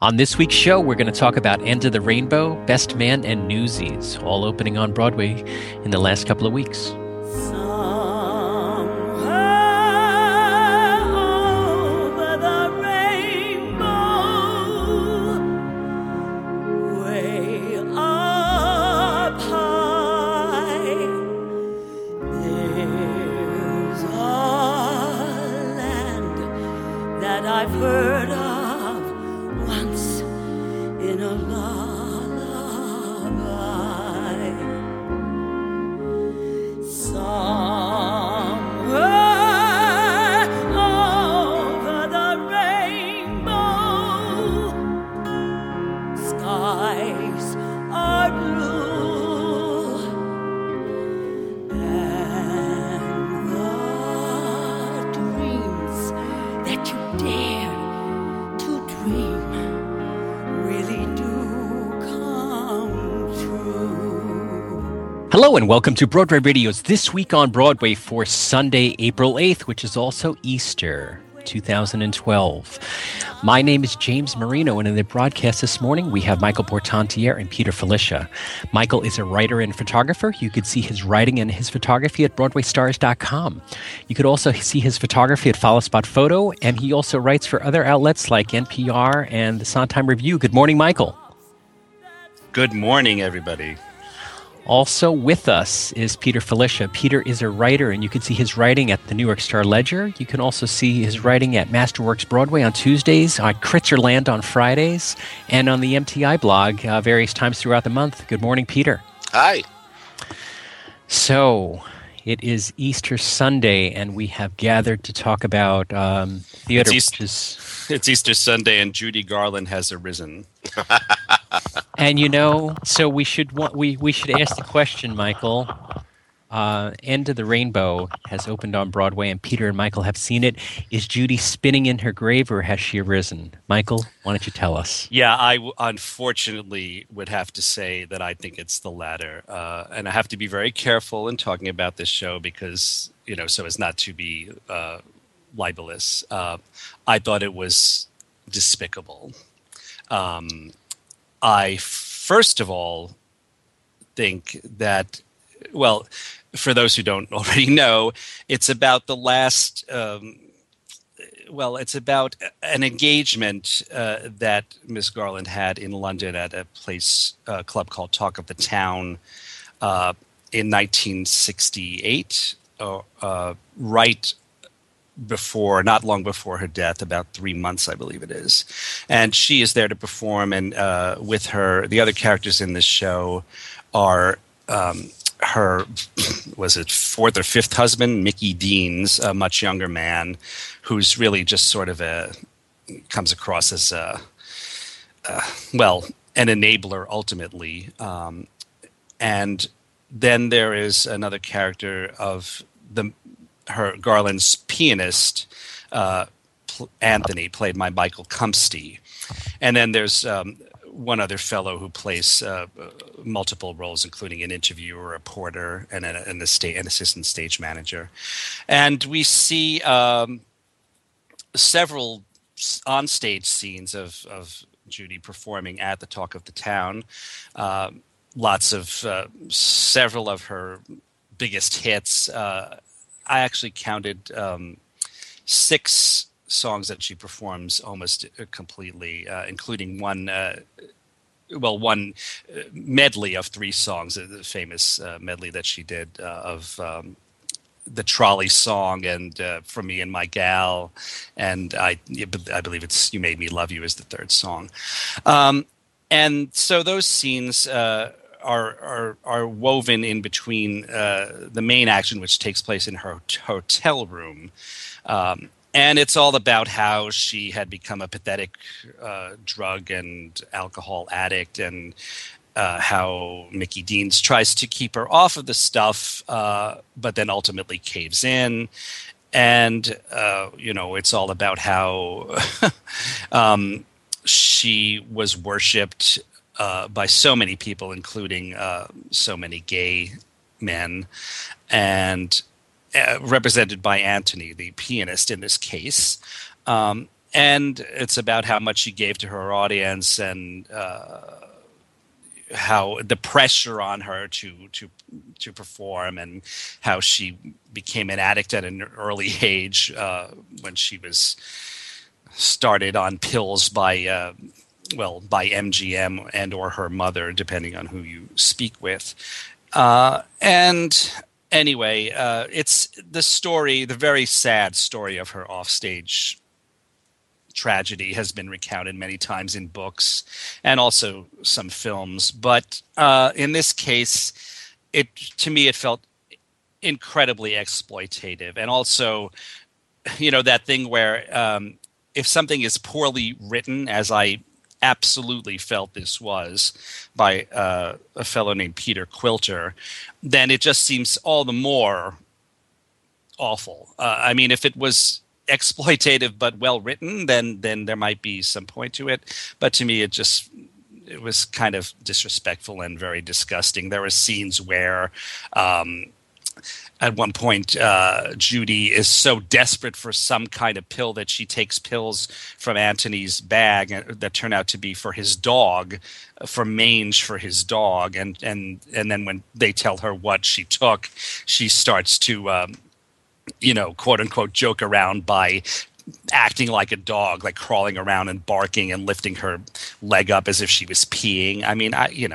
On this week's show, we're going to talk about End of the Rainbow, Best Man, and Newsies, all opening on Broadway in the last couple of weeks. I've heard of once in a lullaby. Somewhere over the rainbow, skies are blue, and the dreams that you dare to dream really do come true. Hello and welcome to Broadway Radio's This Week on Broadway for Sunday, April 8th, which is also Easter 2012. My name is James Marino, and in the broadcast this morning, we have Michael Portantiere and Peter Filichia. Michael is a writer and photographer. You could see his writing and his photography at BroadwayStars.com. You could also see his photography at Follow Spot Photo, and he also writes for other outlets like NPR and the Sondheim Review. Good morning, Michael. Good morning, everybody. Also with us is Peter Filichia. Peter is a writer, and you can see his writing at the New York Star Ledger. You can also see his writing at Masterworks Broadway on Tuesdays, on Kritzerland on Fridays, and on the MTI blog various times throughout the month. Good morning, Peter. Hi. So, it is Easter Sunday, and we have gathered to talk about theater. It's Easter Sunday, and Judy Garland has arisen. And so we should ask the question, Michael. End of the Rainbow has opened on Broadway, and Peter and Michael have seen it. Is Judy spinning in her grave, or has she arisen? Michael, why don't you tell us? Yeah, I unfortunately would have to say that I think it's the latter. And I have to be very careful in talking about this show because, so as not to be libelous. I thought it was despicable. I first of all think that, well, for those who don't already know, it's about the last, it's about an engagement that Miss Garland had in London at a club called Talk of the Town in 1968, not long before her death, about 3 months, I believe it is. And she is there to perform, and with her, the other characters in this show are her, was it fourth or fifth husband, Mickey Deans, a much younger man, who's really just sort of comes across as an enabler ultimately. And then there is another character of her Garland's pianist, Anthony, played by Michael Cumpsty. And then there's one other fellow who plays multiple roles, including an interviewer, a porter, and an assistant stage manager. And we see several onstage scenes of Judy performing at the Talk of the Town. Several of her biggest hits. I actually counted 6 songs that she performs almost completely, including one medley of 3 songs, the famous medley that she did of the Trolley Song and For Me and My Gal, and I believe it's You Made Me Love You is the 3rd song. And so those scenes are woven in between the main action, which takes place in her hotel room. And it's all about how she had become a pathetic drug and alcohol addict, and how Mickey Deans tries to keep her off of the stuff, but then ultimately caves in. And, it's all about how she was worshipped by so many people, including so many gay men, and represented by Anthony, the pianist in this case. and it's about how much she gave to her audience and how the pressure on her to perform, and how she became an addict at an early age when she was started on pills by MGM and or her mother, depending on who you speak with. And anyway, it's the story, the very sad story of her offstage tragedy has been recounted many times in books and also some films. But in this case, to me, it felt incredibly exploitative. And also, that thing where if something is poorly written, as I absolutely felt this was by a fellow named Peter Quilter, then it just seems all the more awful. I mean, if it was exploitative but well written, then there might be some point to it. But to me, it was kind of disrespectful and very disgusting. There were scenes where at one point, Judy is so desperate for some kind of pill that she takes pills from Antony's bag that turn out to be for his dog, for mange for his dog. And then when they tell her what she took, she starts to, quote unquote, joke around by acting like a dog, like crawling around and barking and lifting her leg up as if she was peeing. I mean,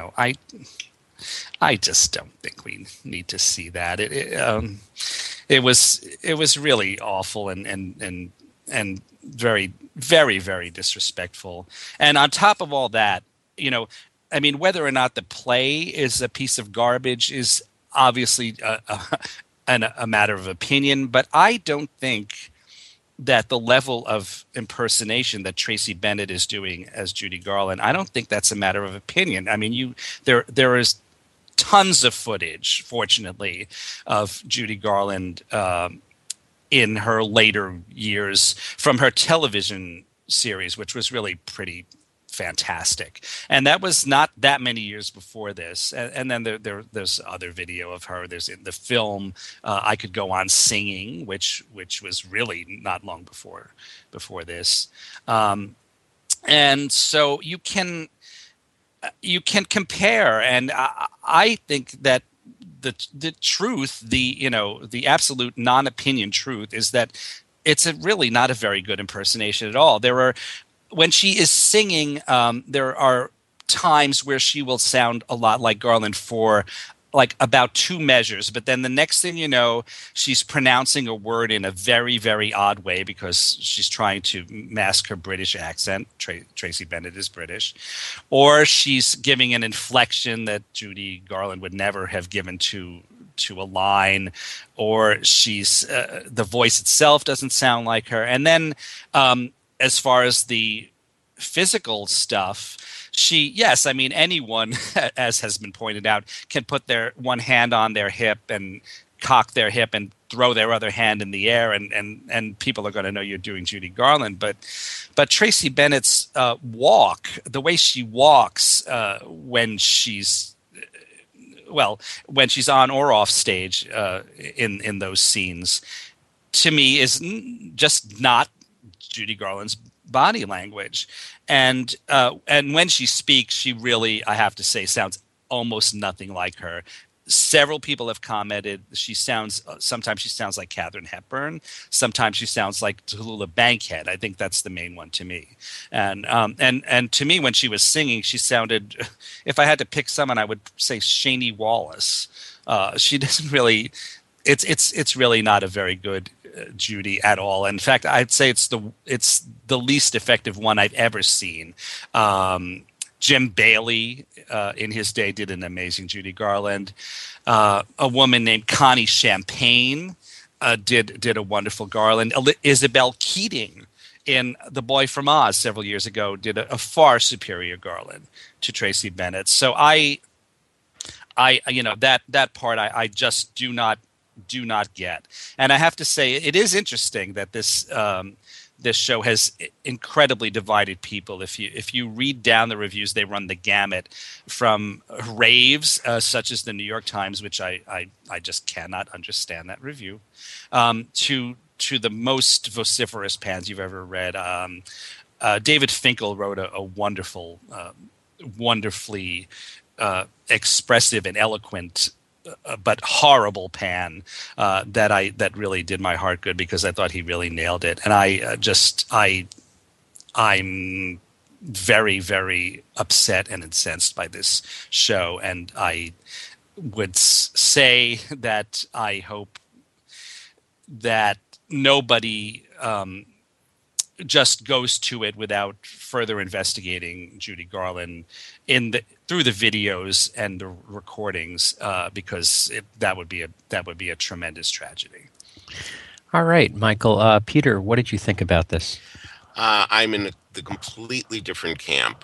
I just don't think we need to see that. It was really awful and very, very, very disrespectful. And on top of all that, I mean, whether or not the play is a piece of garbage is obviously a matter of opinion. But I don't think that the level of impersonation that Tracy Bennett is doing as Judy Garland, I don't think that's a matter of opinion. I mean, there is tons of footage, fortunately, of Judy Garland in her later years from her television series, which was really pretty fantastic. And that was not that many years before this. And then there's other video of her. There's in the film I Could Go On Singing, which was really not long before this. And so you can compare, and I think that the truth, the absolute non-opinion truth, is that it's really not a very good impersonation at all. When she is singing, there are times where she will sound a lot like Garland for like about 2 measures, but then the next thing you know, she's pronouncing a word in a very, very odd way because she's trying to mask her British accent. Tracy Bennett is British. Or she's giving an inflection that Judy Garland would never have given to a line, or she's the voice itself doesn't sound like her. And then as far as the physical stuff, I mean, anyone, as has been pointed out, can put their one hand on their hip and cock their hip and throw their other hand in the air, and people are going to know you're doing Judy Garland. But Tracy Bennett's walk, the way she walks when she's on or off stage in those scenes, to me is just not Judy Garland's body language. And when she speaks, she really, I have to say, sounds almost nothing like her. Several people have commented sometimes she sounds like Katharine Hepburn. Sometimes she sounds like Tallulah Bankhead. I think that's the main one to me. And to me, when she was singing, she sounded, if I had to pick someone, I would say Shani Wallace. She doesn't really, it's really not a very good Judy at all. In fact, I'd say it's the least effective one I've ever seen. Jim Bailey in his day did an amazing Judy Garland. A woman named Connie Champagne did a wonderful Garland. Isabel Keating in The Boy from Oz several years ago did a far superior Garland to Tracy Bennett. So I that part I just do not get. And I have to say, it is interesting that this show has incredibly divided people. If you read down the reviews, they run the gamut from raves, such as the New York Times, which I just cannot understand that review, to to the most vociferous pans you've ever read. David Finkel wrote a wonderful, wonderfully expressive and eloquent, but horrible pan that really did my heart good, because I thought he really nailed it. And I'm very, very upset and incensed by this show, and I would say that I hope that nobody just goes to it without further investigating Judy Garland through the videos and the recordings, because that would be a tremendous tragedy. All right, Michael. Peter, what did you think about this? I'm in the completely different camp.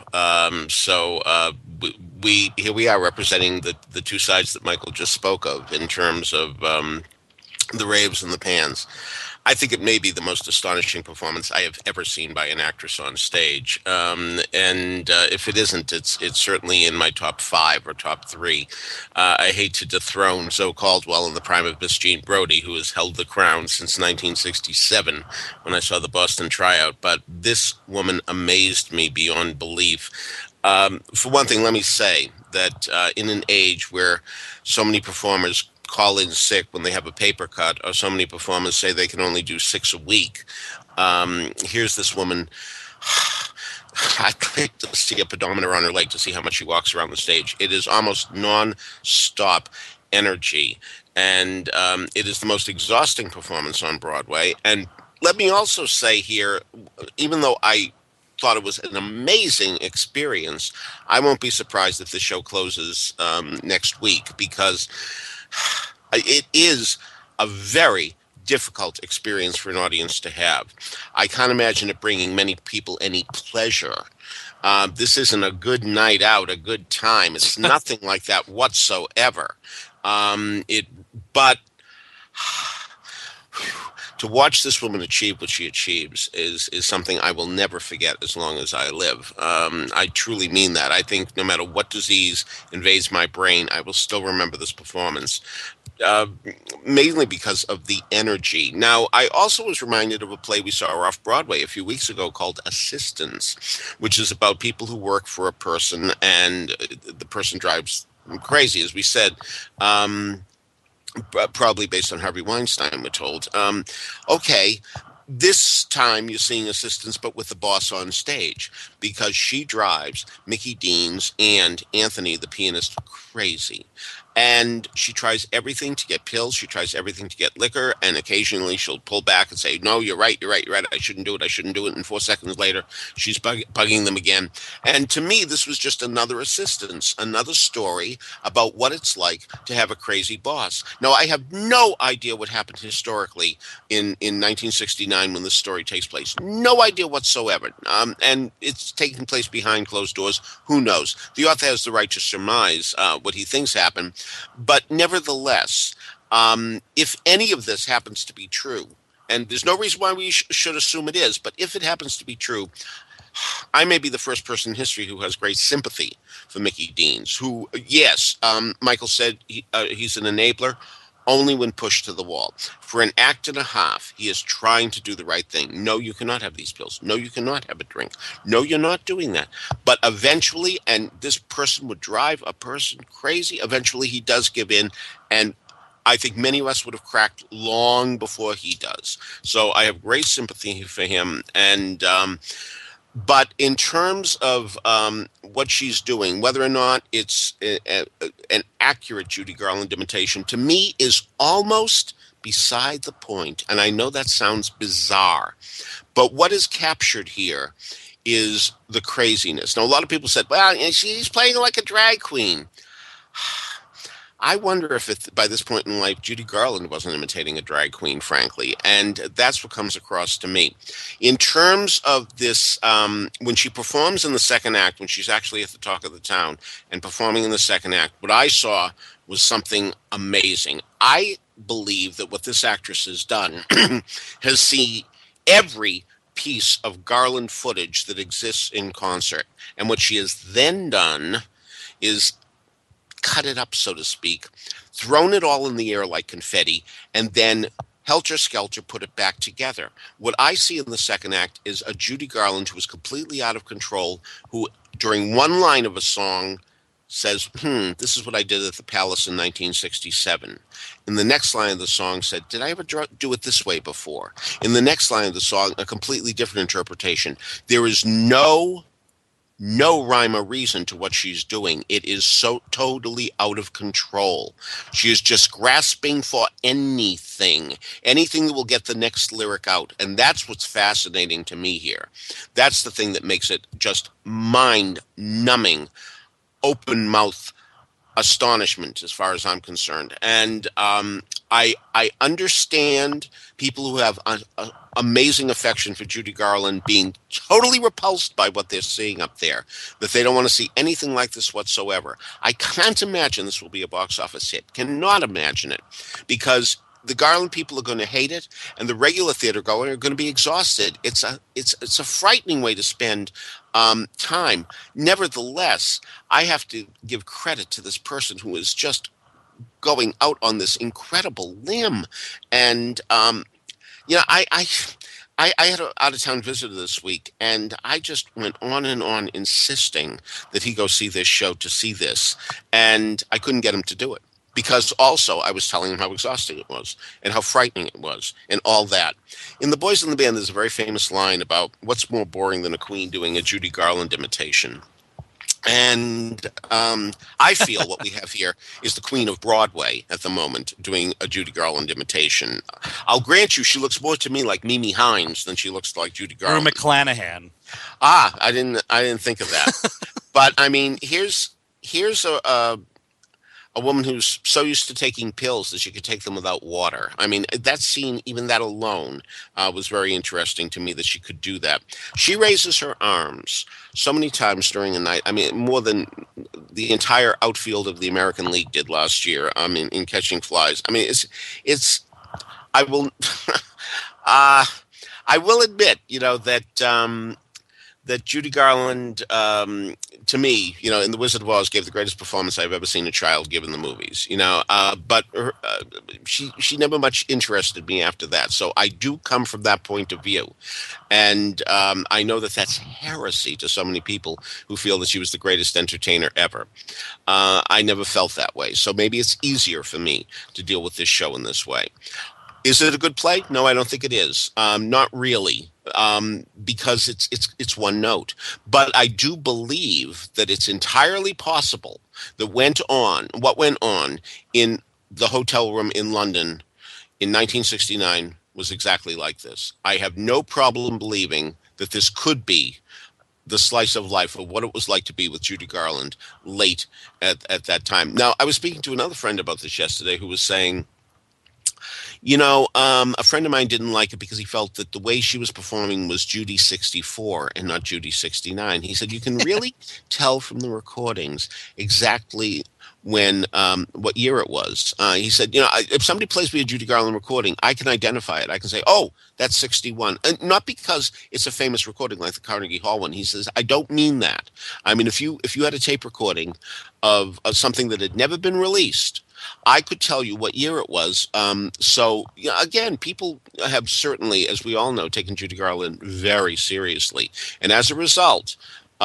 We here we are representing the two sides that Michael just spoke of in terms of the raves and the pans. I think it may be the most astonishing performance I have ever seen by an actress on stage. If it isn't, it's certainly in my top 5 or top 3. I hate to dethrone Zoe Caldwell in the prime of Miss Jean Brodie, who has held the crown since 1967 when I saw the Boston tryout. But this woman amazed me beyond belief. For one thing, let me say that in an age where so many performers call in sick when they have a paper cut, or so many performers say they can only do 6 a week, here's this woman. I'd like to see a pedometer on her leg to see how much she walks around the stage. It is almost non-stop energy, and it is the most exhausting performance on Broadway. And let me also say here, even though I thought it was an amazing experience, I won't be surprised if the show closes next week, because it is a very difficult experience for an audience to have. I can't imagine it bringing many people any pleasure. This isn't a good night out, a good time. It's nothing like that whatsoever. But to watch this woman achieve what she achieves is something I will never forget as long as I live. I truly mean that. I think no matter what disease invades my brain, I will still remember this performance, mainly because of the energy. Now, I also was reminded of a play we saw off Broadway a few weeks ago called Assistants, which is about people who work for a person, and the person drives them crazy, as we said. Probably based on Harvey Weinstein, we're told. Okay, this time you're seeing Assistants, but with the boss on stage, because she drives Mickey Deans and Anthony, the pianist, crazy. And she tries everything to get pills. She tries everything to get liquor. And occasionally she'll pull back and say, no, you're right. I shouldn't do it. And 4 seconds later, she's bugging them again. And to me, this was just another Assistance, another story about what it's like to have a crazy boss. Now, I have no idea what happened historically in 1969 when this story takes place. No idea whatsoever. And it's taking place behind closed doors. Who knows? The author has the right to surmise what he thinks happened. But nevertheless, if any of this happens to be true, and there's no reason why we should assume it is, but if it happens to be true, I may be the first person in history who has great sympathy for Mickey Deans, who, yes, Michael said he's an enabler only when pushed to the wall. For an act and a half, he is trying to do the right thing. No, you cannot have these pills. No, you cannot have a drink. No, you're not doing that. But eventually, and this person would drive a person crazy, eventually he does give in, and I think many of us would have cracked long before he does. So I have great sympathy for him. And but in terms of what she's doing, whether or not it's an accurate Judy Garland imitation, to me is almost beside the point. And I know that sounds bizarre, but what is captured here is the craziness. Now, a lot of people said, well, she's playing like a drag queen. I wonder if by this point in life, Judy Garland wasn't imitating a drag queen, frankly. And that's what comes across to me. In terms of this, when she performs in the second act, when she's actually at the talk of the town and performing in the second act, what I saw was something amazing. I believe that what this actress has done has seen every piece of Garland footage that exists in concert. And what she has then done is cut it up, so to speak, thrown it all in the air like confetti, and then Helter Skelter put it back together. What I see in the second act is a Judy Garland who is completely out of control, who during one line of a song says, this is what I did at the Palace in 1967. In the next line of the song said, did I ever do it this way before? In the next line of the song, a completely different interpretation. There is no rhyme or reason to what she's doing. It is so totally out of control. She is just grasping for anything that will get the next lyric out. And that's what's fascinating to me here. That's the thing that makes it just mind-numbing, open mouth astonishment as far as I'm concerned. And I understand people who have amazing affection for Judy Garland being totally repulsed by what they're seeing up there, that they don't want to see anything like this whatsoever. I can't imagine this will be a box office hit. Cannot imagine it, because the Garland people are going to hate it, and the regular theater going are going to be exhausted. It's a frightening way to spend time. Nevertheless, I have to give credit to this person who is just going out on this incredible limb. And I had an out-of-town visitor this week, and I just went on and on insisting that he go see this show to see this, and I couldn't get him to do it. Because also I was telling him how exhausting it was and how frightening it was and all that. In The Boys in the Band, there's a very famous line about what's more boring than a queen doing a Judy Garland imitation. And I feel what we have here is the queen of Broadway at the moment doing a Judy Garland imitation. I'll grant you she looks more to me like Mimi Hines than she looks like Judy Garland. Or McClanahan. I didn't think of that. But I mean, here's a woman who's so used to taking pills that she could take them without water. I mean, that scene, even that alone, was very interesting to me that she could do that. She raises her arms so many times during the night. I mean, more than the entire outfield of the American League did last year in catching flies. I mean, I will admit, that Judy Garland, to me, in The Wizard of Oz, gave the greatest performance I've ever seen a child give in the movies. But she never much interested me after that. So I do come from that point of view, and I know that that's heresy to so many people who feel that she was the greatest entertainer ever. I never felt that way, so maybe it's easier for me to deal with this show in this way. Is it a good play? No, I don't think it is. Not really. Because it's one note. But I do believe that it's entirely possible that what went on in the hotel room in London in 1969 was exactly like this. I have no problem believing that this could be the slice of life of what it was like to be with Judy Garland late at that time. Now, I was speaking to another friend about this yesterday who was saying, a friend of mine didn't like it because he felt that the way she was performing was Judy 64 and not Judy 69. He said, you can really tell from the recordings exactly what year it was. He said, if somebody plays me a Judy Garland recording, I can identify it. I can say, oh, that's 61. And not because it's a famous recording like the Carnegie Hall one. He says, I don't mean that. I mean, if you had a tape recording of something that had never been released, I could tell you what year it was. Again, people have certainly, as we all know, taken Judy Garland very seriously. And as a result,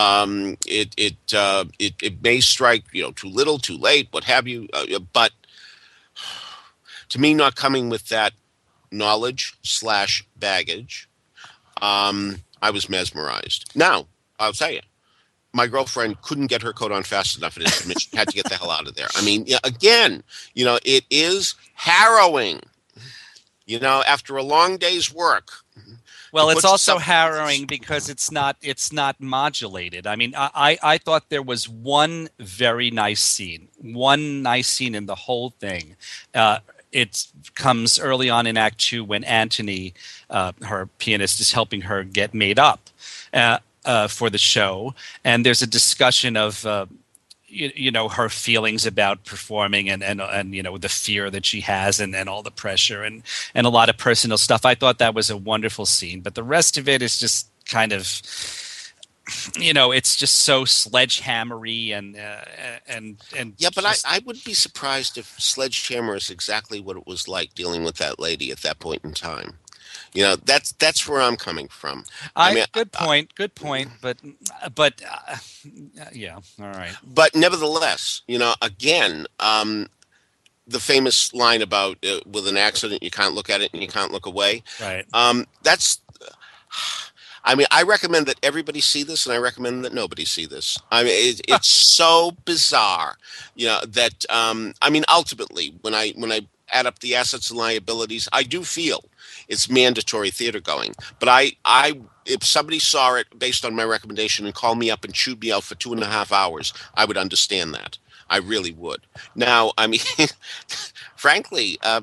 it may strike, too little, too late, what have you. But to me, not coming with that knowledge / baggage, I was mesmerized. Now, I'll tell you, my girlfriend couldn't get her coat on fast enough, and she had to get the hell out of there. I mean, again, it is harrowing, after a long day's work. Well, it's also harrowing because it's not modulated. I mean, I thought there was one very nice scene in the whole thing. It comes early on in Act 2 when Anthony, her pianist, is helping her get made up for the show, and there's a discussion of her feelings about performing and the fear that she has and all the pressure and a lot of personal stuff. I thought that was a wonderful scene, but the rest of it is just kind of it's just so sledgehammery and Yeah, but just- I would be surprised if Sledgehammer is exactly what it was like dealing with that lady at that point in time. That's where I'm coming from. good point, but yeah, all right. But nevertheless, again, the famous line about with an accident, you can't look at it and you can't look away. Right. That's. I recommend that everybody see this, and I recommend that nobody see this. It's so bizarre, that ultimately, when I add up the assets and liabilities, I do feel it's mandatory theater going. But if somebody saw it based on my recommendation and called me up and chewed me out for 2.5 hours, I would understand that. I really would. Now, frankly, are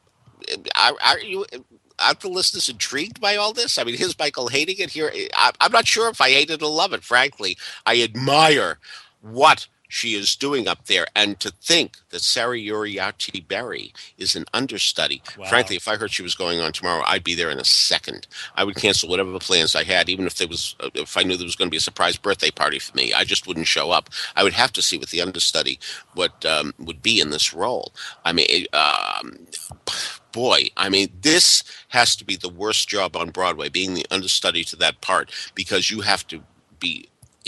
the listeners intrigued by all this? Here's Michael hating it here. I'm not sure if I hate it or love it, frankly. I admire what she is doing up there. And to think that Sarah Uriarte Berry is an understudy. Wow. Frankly, if I heard she was going on tomorrow, I'd be there in a second. I would cancel whatever plans I had, even if I knew there was going to be a surprise birthday party for me. I just wouldn't show up. I would have to see what the understudy would be in this role. Boy, this has to be the worst job on Broadway, being the understudy to that part, because you have to be.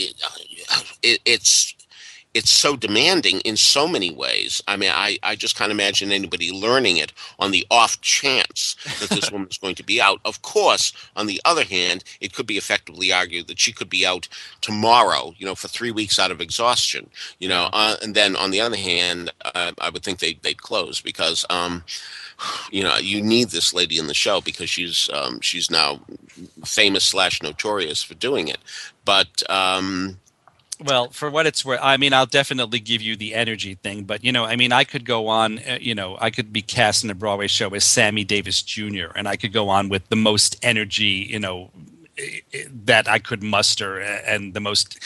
It's so demanding in so many ways. I just can't imagine anybody learning it on the off chance that this woman's going to be out. Of course, on the other hand, it could be effectively argued that she could be out tomorrow, for 3 weeks out of exhaustion, and then on the other hand, I would think they'd close because, you need this lady in the show because she's now famous / notorious for doing it. But, well, for what it's worth, I'll definitely give you the energy thing, but I could go on, I could be cast in a Broadway show as Sammy Davis Jr., and I could go on with the most energy, that I could muster, and the most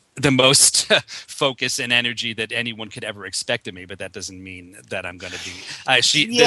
focus and energy that anyone could ever expect of me. But that doesn't mean that I'm going to be. I'm sorry.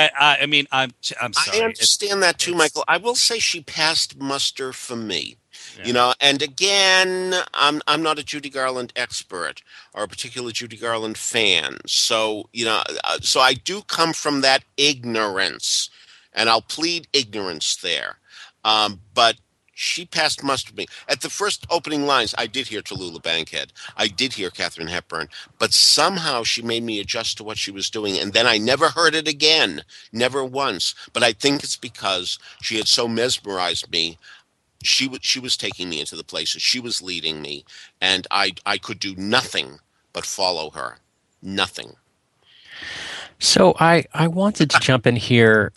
I understand that too, Michael. I will say she passed muster for me. Yeah. And again, I'm not a Judy Garland expert or a particular Judy Garland fan. So, so I do come from that ignorance, and I'll plead ignorance there. But she passed muster me. At the first opening lines, I did hear Tallulah Bankhead. I did hear Katharine Hepburn. But somehow she made me adjust to what she was doing. And then I never heard it again. Never once. But I think it's because she had so mesmerized me. She was taking me into the places. She was leading me. And I could do nothing but follow her. Nothing. So I wanted to jump in here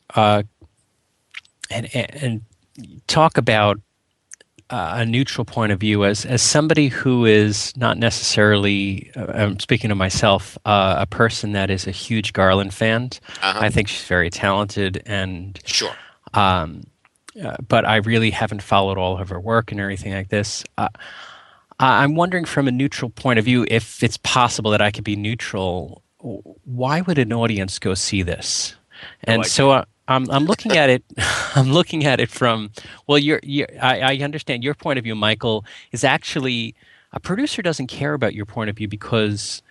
and talk about a neutral point of view as somebody who is not necessarily, I'm speaking of myself, a person that is a huge Garland fan. Uh-huh. I think she's very talented, and Sure. but I really haven't followed all of her work and everything like this. I'm wondering from a neutral point of view, if it's possible that I could be neutral, why would an audience go see this? And I'm looking at it. I'm looking at it from, well, I understand your point of view, Michael, is actually a producer doesn't care about your point of view because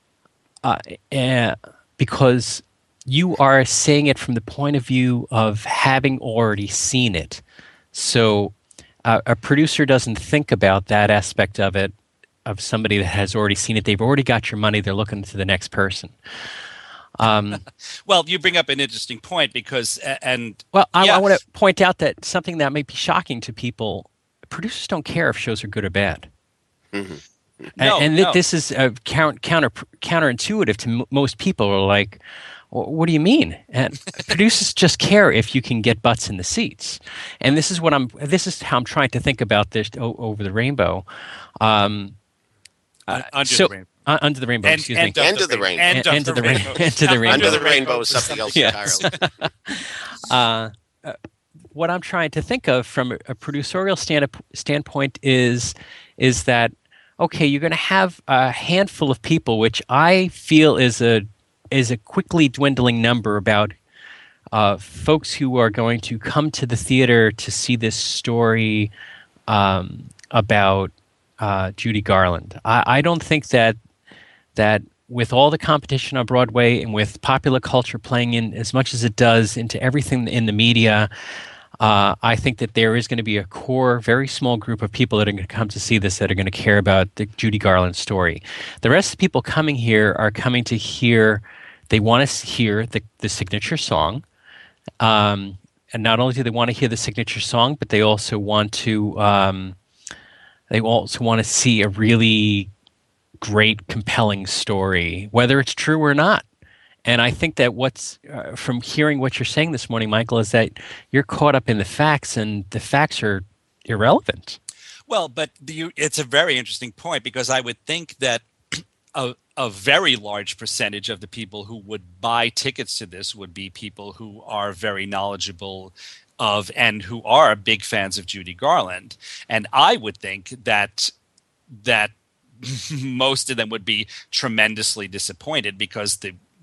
you are saying it from the point of view of having already seen it. So a producer doesn't think about that aspect of it, of somebody that has already seen it. They've already got your money. They're looking to the next person. Well, you bring up an interesting point because, I want to point out that something that might be shocking to people, producers don't care if shows are good or bad. Mm-hmm. This is counterintuitive to most people. Are like, what do you mean? And producers just care if you can get butts in the seats. And this is how I'm trying to think about this over the rainbow. Under the rainbow. Under the rainbow, excuse me. End of the rainbow. End of the rainbow. Into the rainbow. Under the rainbow is something else entirely. What I'm trying to think of from a producerial standpoint is that, okay, you're going to have a handful of people, which I feel is a quickly dwindling number, about folks who are going to come to the theater to see this story about Judy Garland. I don't think that with all the competition on Broadway and with popular culture playing in as much as it does into everything in the media, I think that there is going to be a core, very small group of people that are going to come to see this that are going to care about the Judy Garland story. The rest of the people coming here are coming to hear, they want to hear the signature song. And not only do they want to hear the signature song, but they also want to see a really great, compelling story, whether it's true or not. And I think that what's from hearing what you're saying this morning, Michael, is that you're caught up in the facts, and the facts are irrelevant. Well, but it's a very interesting point, because I would think that a very large percentage of the people who would buy tickets to this would be people who are very knowledgeable of and who are big fans of Judy Garland. And I would think that most of them would be tremendously disappointed because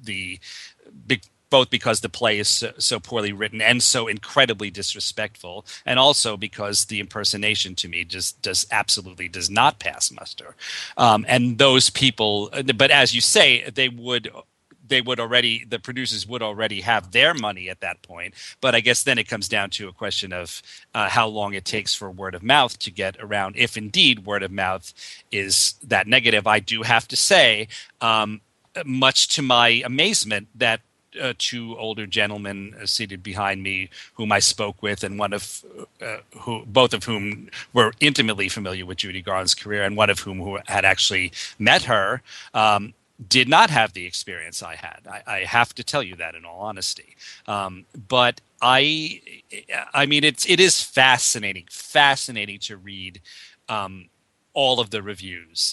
both because the play is so poorly written and so incredibly disrespectful, and also because the impersonation to me just does not pass muster. And those people, but as you say, the producers would already have their money at that point. But I guess then it comes down to a question of how long it takes for word of mouth to get around, if indeed word of mouth is that negative. I do have to say, much to my amazement, that two older gentlemen seated behind me, whom I spoke with, and both of whom were intimately familiar with Judy Garland's career, and one of whom had actually met her, did not have the experience I had. I have to tell you that in all honesty. But I mean, it is fascinating to read all of the reviews.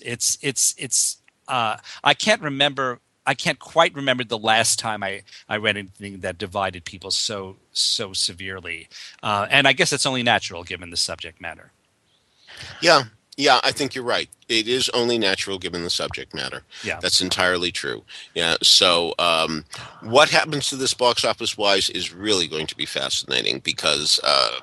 I can't quite remember the last time I read anything that divided people so severely. And I guess it's only natural given the subject matter. Yeah, I think you're right. It is only natural given the subject matter. Yeah. That's entirely true. Yeah. So what happens to this box office wise is really going to be fascinating, because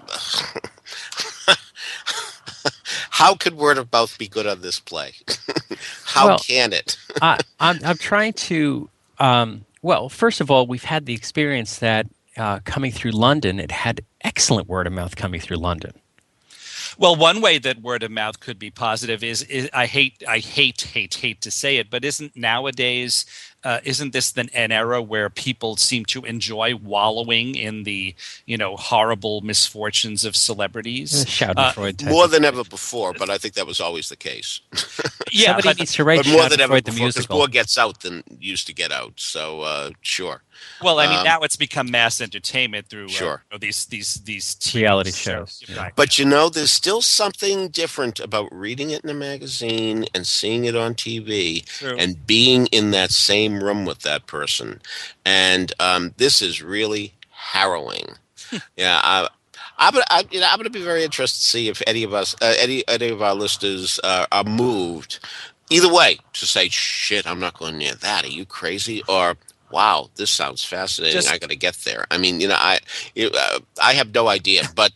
how could word of mouth be good on this play? How can it? I'm trying to. Well, first of all, we've had the experience that coming through London, it had excellent word of mouth coming through London. Well, one way that word of mouth could be positive is I hate to say it, but isn't this an era where people seem to enjoy wallowing in the horrible misfortunes of celebrities? Schadenfreude more than ever before, but I think that was always the case. Yeah, somebody needs to write but more than ever Schadenfreude the before, because musical. more gets out than used to get out. So sure. Well, I mean, now it's become mass entertainment through these TV reality shows. Right. But there's still something different about reading it in a magazine and seeing it on TV. True. And being in that same room with that person. And this is really harrowing. Yeah, I'm going to be very interested to see if any of our listeners are moved either way to say, "Shit, I'm not going near that. Are you crazy?" Or, "Wow, this sounds fascinating. I got to get there." I mean, I have no idea, but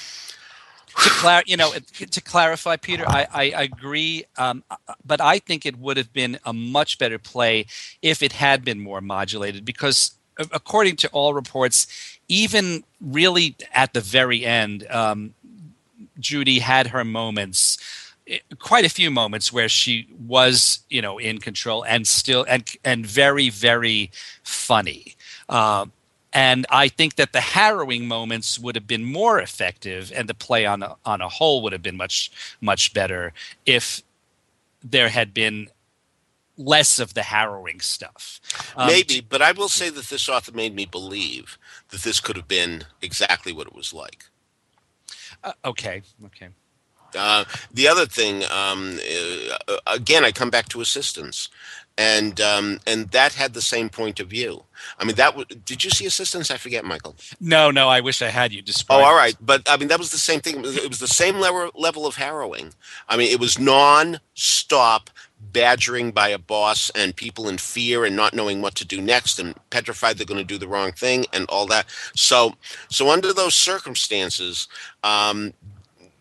to clarify, Peter, I agree, but I think it would have been a much better play if it had been more modulated, because according to all reports, even really at the very end, Judy had her moments, quite a few moments where she was, in control and still and very, very funny. And I think that the harrowing moments would have been more effective, and the play on a whole would have been much, much better if there had been less of the harrowing stuff. Maybe, but I will say that this author made me believe that this could have been exactly what it was like. Okay. The other thing, again, I come back to Assistance, and that had the same point of view. I mean, did you see Assistance? I forget, Michael. No, I wish I had you describe. Oh, all right, but I mean, that was the same thing. It was the same level of harrowing. I mean, it was non-stop badgering by a boss and people in fear and not knowing what to do next and petrified they're going to do the wrong thing and all that. So under those circumstances,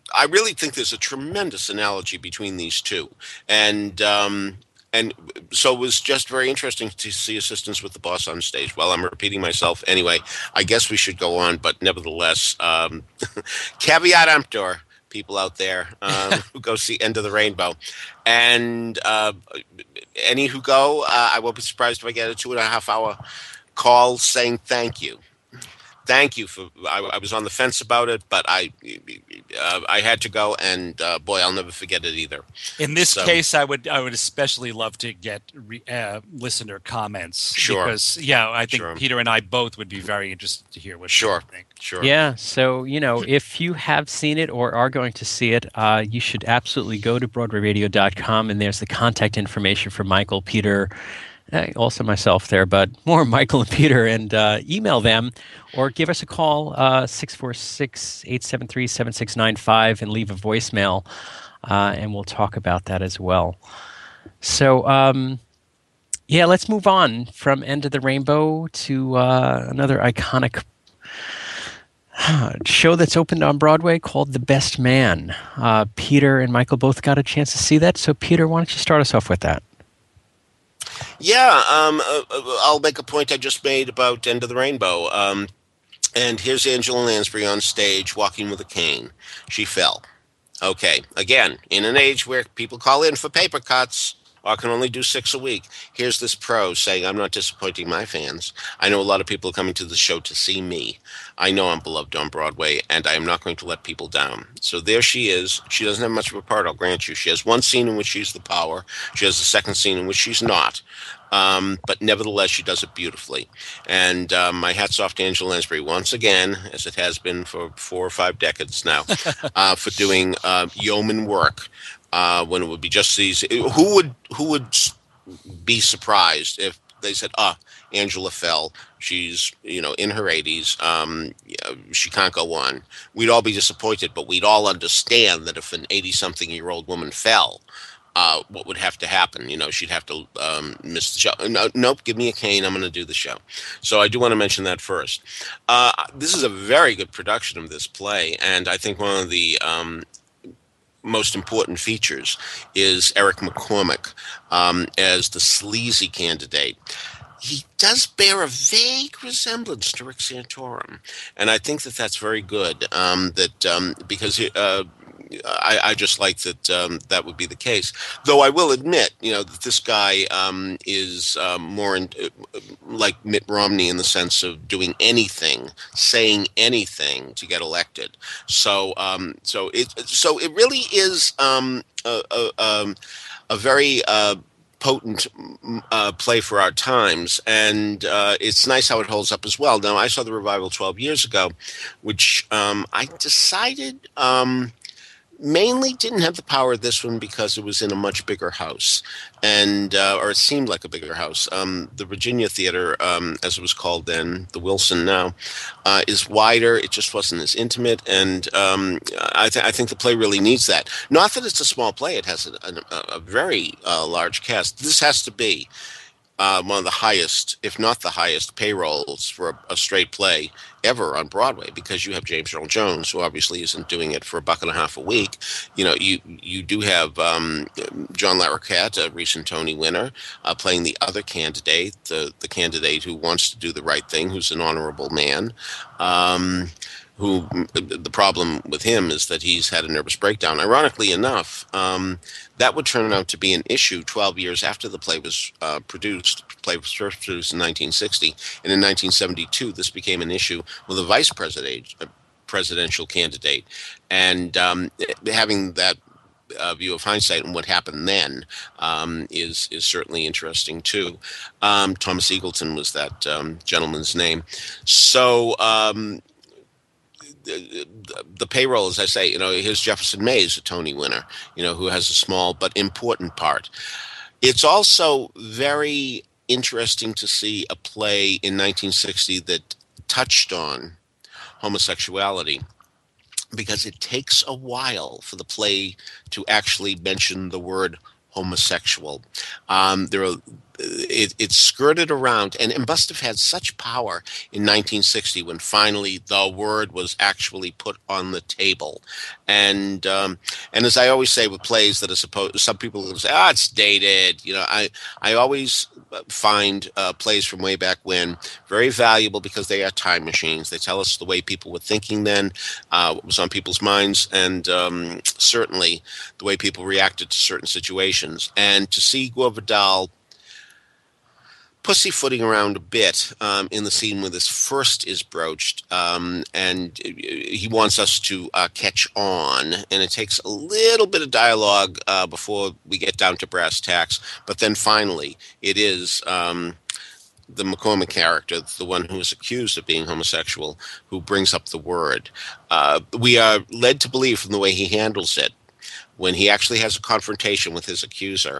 I really think there's a tremendous analogy between these two, and so it was just very interesting to see Assistance with the Boss on stage. Well, I'm repeating myself anyway. I guess we should go on, but nevertheless, caveat emptor, people out there who go see End of the Rainbow, and any who go, I won't be surprised if I get a 2.5 hour call saying thank you. Thank you for. I was on the fence about it, but I had to go, and boy, I'll never forget it either. In this case, I would especially love to get listener comments. Sure. Because I think Peter and I both would be very interested to hear what you think. Sure. Yeah. So if you have seen it or are going to see it, you should absolutely go to BroadwayRadio.com, and there's the contact information for Michael, Peter. Also myself there, but more Michael and Peter, and email them or give us a call, 646-873-7695, and leave a voicemail, and we'll talk about that as well. So, let's move on from End of the Rainbow to another iconic show that's opened on Broadway called The Best Man. Peter and Michael both got a chance to see that, so Peter, why don't you start us off with that? Yeah, I'll make a point I just made about End of the Rainbow. And here's Angela Lansbury on stage walking with a cane. She fell. Okay, again, in an age where people call in for paper cuts or can only do 6 a week, here's this pro saying, I'm not disappointing my fans. I know a lot of people are coming to the show to see me. I know I'm beloved on Broadway, and I am not going to let people down. So there she is. She doesn't have much of a part, I'll grant you. She has one scene in which she's the power. She has a second scene in which she's not. But nevertheless, she does it beautifully. And my hat's off to Angela Lansbury once again, as it has been for 4 or 5 decades now, for doing yeoman work when it would be just these. Who would be surprised if they said, Angela fell. She's, in her 80s. She can't go on. We'd all be disappointed, but we'd all understand that if an 80-something-year-old woman fell, what would have to happen? She'd have to miss the show. Nope, give me a cane. I'm going to do the show. So I do want to mention that first. This is a very good production of this play, and I think one of the most important features is Eric McCormack as the sleazy candidate. He does bear a vague resemblance to Rick Santorum, and I think that that's very good. Because I just like that that would be the case. Though I will admit, that this guy is more like Mitt Romney in the sense of doing anything, saying anything to get elected. So it really is a very potent play for our times, and it's nice how it holds up as well. Now, I saw the revival 12 years ago, which I decided mainly didn't have the power of this one because it was in a much bigger house, and or it seemed like a bigger house. The Virginia Theater, as it was called then, the Wilson now, is wider. It just wasn't as intimate, and I think the play really needs that. Not that it's a small play; it has a very large cast. This has to be one of the highest, if not the highest, payrolls for a straight play ever on Broadway, because you have James Earl Jones, who obviously isn't doing it for $1.50 a week. You do have John Larroquette, a recent Tony winner, playing the other candidate, the candidate who wants to do the right thing, who's an honorable man. Who the problem with him is that he's had a nervous breakdown. Ironically enough, that would turn out to be an issue 12 years after the play was produced. The play was first produced in 1960, and in 1972, this became an issue with a vice presidential candidate. And having that view of hindsight and what happened then is certainly interesting too. Thomas Eagleton was that gentleman's name. So. The payroll, as I say, here's Jefferson Mays, a Tony winner, who has a small but important part. It's also very interesting to see a play in 1960 that touched on homosexuality, because it takes a while for the play to actually mention the word homosexual. There are it skirted around, and must have had such power in 1960 when finally the word was actually put on the table. And as I always say with plays that are supposed, some people will say, "Ah, it's dated." I always find plays from way back when very valuable because they are time machines. They tell us the way people were thinking then, what was on people's minds, and certainly the way people reacted to certain situations. And to see Gore Vidal pussyfooting around a bit in the scene where this first is broached, and he wants us to catch on, and it takes a little bit of dialogue before we get down to brass tacks, but then finally it is the McCormick character, the one who is accused of being homosexual, who brings up the word. We are led to believe from the way he handles it, when he actually has a confrontation with his accuser,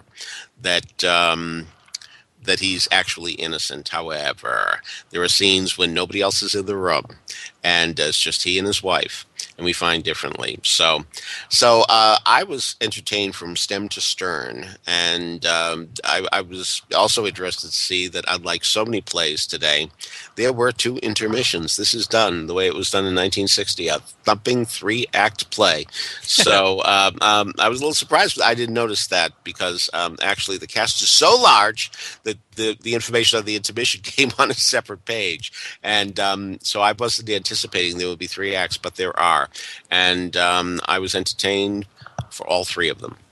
that he's actually innocent. However, there are scenes when nobody else is in the room, and it's just he and his wife, and we find differently. So I was entertained from stem to stern, and I was also interested to see that, unlike so many plays today, there were 2 intermissions. This is done the way it was done in 1960, a thumping 3-act play. So I was a little surprised, but I didn't notice that because actually the cast is so large that the information on the intermission came on a separate page. And so I wasn't anticipating there would be 3 acts, but there are. And I was entertained for all 3 of them.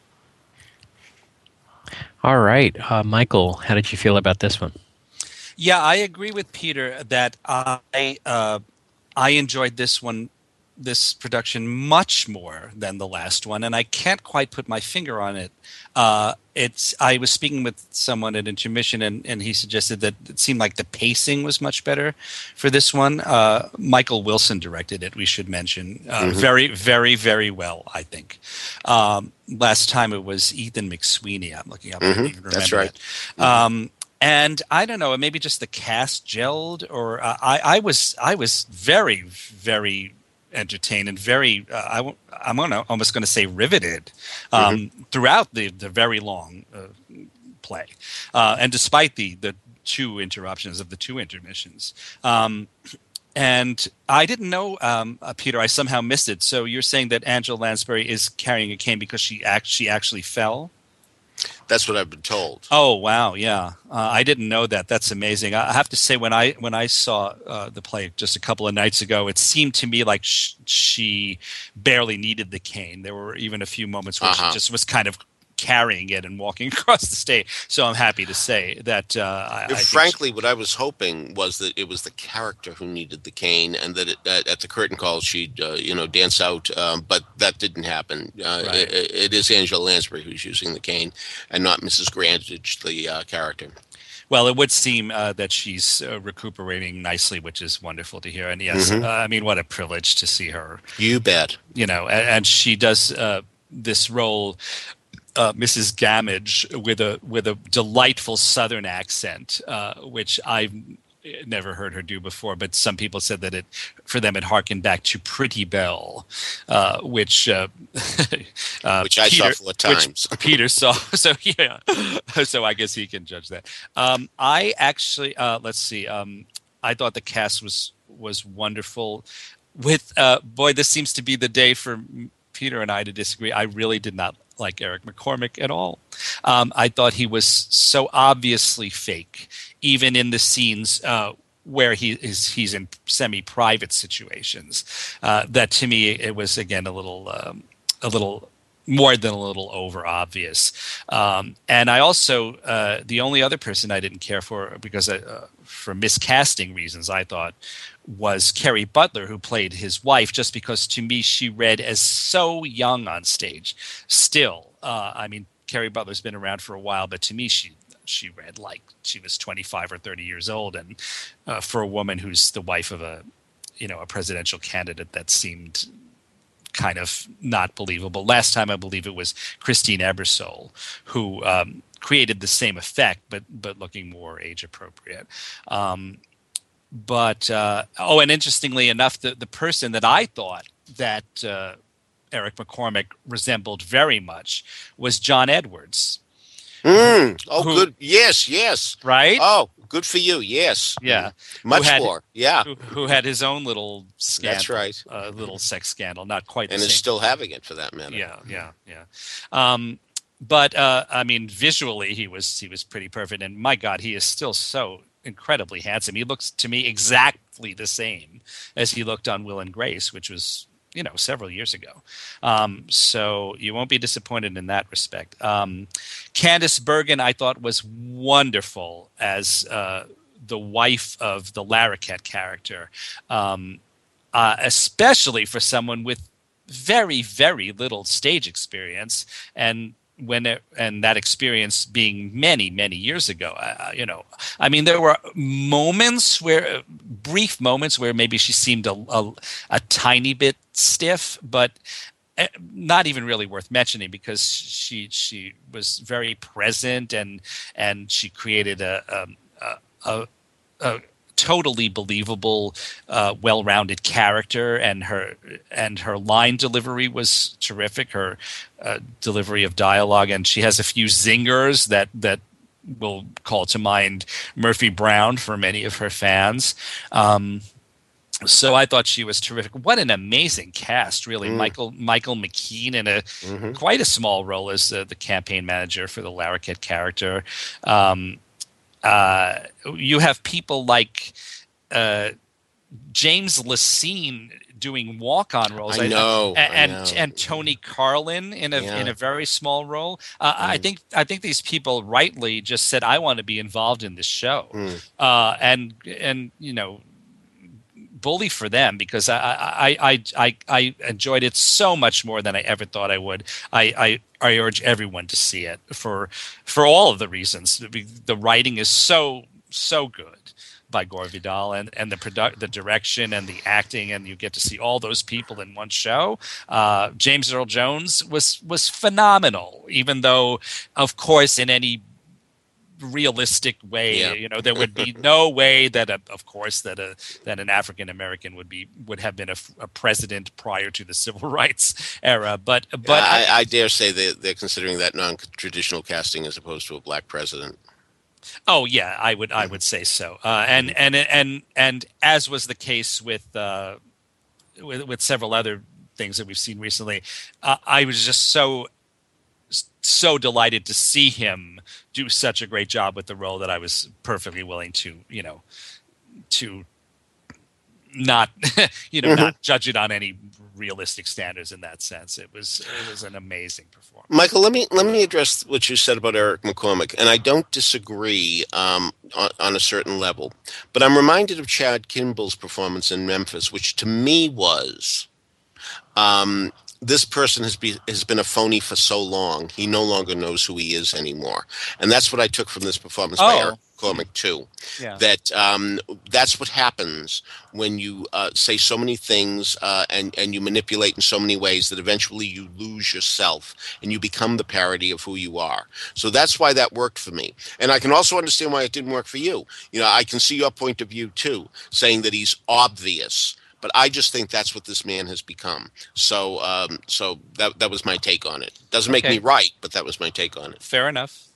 All right. Michael, how did you feel about this one? Yeah, I agree with Peter that I enjoyed this production much more than the last one, and I can't quite put my finger on it. I was speaking with someone at intermission, and he suggested that it seemed like the pacing was much better for this one. Michael Wilson directed it, we should mention. Very, very, very well, I think. Last time it was Ethan McSweeney. I'm looking up. I don't even remember. That's right. And I don't know, maybe just the cast gelled, or I was very, very entertained and very I'm almost going to say riveted throughout the very long play, and despite the 2 interruptions of the 2 intermissions. And I didn't know, Peter, I somehow missed it. So you're saying that Angela Lansbury is carrying a cane because she actually fell? That's what I've been told. Oh, wow. Yeah. I didn't know that. That's amazing. I have to say, when I saw the play just a couple of nights ago, it seemed to me like she barely needed the cane. There were even a few moments where she just was kind of carrying it and walking across the stage. So I'm happy to say that. Frankly, what I was hoping was that it was the character who needed the cane, and that at the curtain call she'd dance out. But that didn't happen. Right. It is Angela Lansbury who's using the cane, and not Mrs. Grandage, the character. Well, it would seem that she's recuperating nicely, which is wonderful to hear. And yes, I mean, what a privilege to see her. You bet. And she does this role, Mrs. Gamage, with a delightful Southern accent, which I've never heard her do before. But some people said that for them it harkened back to Pretty Belle, which I saw 4 times. Which Peter saw. So yeah, so I guess he can judge that. I actually let's see. I thought the cast was wonderful. With this seems to be the day for Peter and I to disagree. I really did not like Eric McCormick at all. I thought he was so obviously fake, even in the scenes where he's in semi-private situations. That to me, it was again a little more than a little over obvious. And I also the only other person I didn't care for, because for miscasting reasons, I thought, was Carrie Butler, who played his wife, just because to me she read as so young on stage still. I mean, Carrie Butler's been around for a while, but to me she read like she was 25 or 30 years old. And for a woman who's the wife of a presidential candidate, that seemed kind of not believable. Last time I believe it was Christine Ebersole, who created the same effect, but looking more age appropriate. And interestingly enough, the person that I thought that Eric McCormick resembled very much was John Edwards, Oh, Who- good. Yes. right? Oh, good for you. Yes. Yeah. Much had- more. Yeah. Who had his own little scandal. That's right. Little sex scandal, not quite the And same. is still having it for that matter. Yeah. But I mean, visually, he was pretty perfect, and my God, he is still so incredibly handsome. He looks to me exactly the same as he looked on Will and Grace, which was several years ago. So you won't be disappointed in that respect. Candice Bergen, I thought, was wonderful as the wife of the Larroquette character, especially for someone with very, very little stage experience, and that experience being many, many years ago. I mean, there were brief moments where maybe she seemed a tiny bit stiff, but not even really worth mentioning, because she was very present, and she created a totally believable, well-rounded character, and her line delivery was terrific. Her delivery of dialogue, and she has a few zingers that will call to mind Murphy Brown for many of her fans. So I thought she was terrific. What an amazing cast, really. Michael McKean in quite a small role as the campaign manager for the Larroquette character. You have people like James Lacine doing walk-on roles. I know. And Tony Carlin in a very small role. I think these people rightly just said, I want to be involved in this show. And bully for them, because I enjoyed it so much more than I ever thought I would. I urge everyone to see it for all of the reasons. The writing is so good by Gore Vidal, and the direction and the acting, and you get to see all those people in one show. James Earl Jones was phenomenal, even though, of course, in any realistic way, there would be no way that an African American would have been a president prior to the civil rights era. But I dare say they're considering that non-traditional casting as opposed to a black president. Oh yeah, I would say so. And as was the case with several other things that we've seen recently, I was just so delighted to see him do such a great job with the role that I was perfectly willing to not not judge it on any realistic standards in that sense. It was an amazing performance. Michael, let me address what you said about Eric McCormack, and I don't disagree on a certain level, but I'm reminded of Chad Kimball's performance in Memphis, which to me was this person has been a phony for so long, he no longer knows who he is anymore. And that's what I took from this performance by Eric McCormack, too. Yeah. That that's what happens when you say so many things and you manipulate in so many ways that eventually you lose yourself and you become the parody of who you are. So that's why that worked for me. And I can also understand why it didn't work for you. I can see your point of view, too, saying that he's obvious. But I just think that's what this man has become. So that was my take on it. Doesn't make me right, but that was my take on it. Fair enough.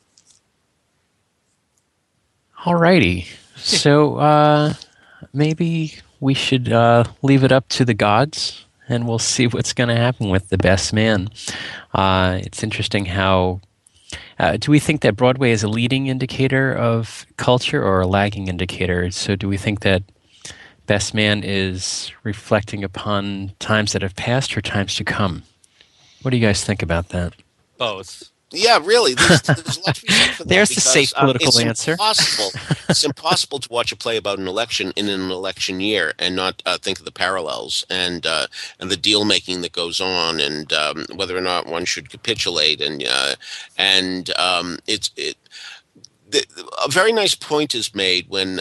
All righty. So maybe we should leave it up to the gods, and we'll see what's going to happen with the best man. It's interesting how... do we think that Broadway is a leading indicator of culture or a lagging indicator? So do we think that Best Man is reflecting upon times that have passed or times to come? What do you guys think about that? Both. Yeah, really. There's a lot to be said for that. There's the safe political answer. It's impossible to watch a play about an election in an election year and not think of the parallels and the deal making that goes on, and whether or not one should capitulate. A very nice point is made when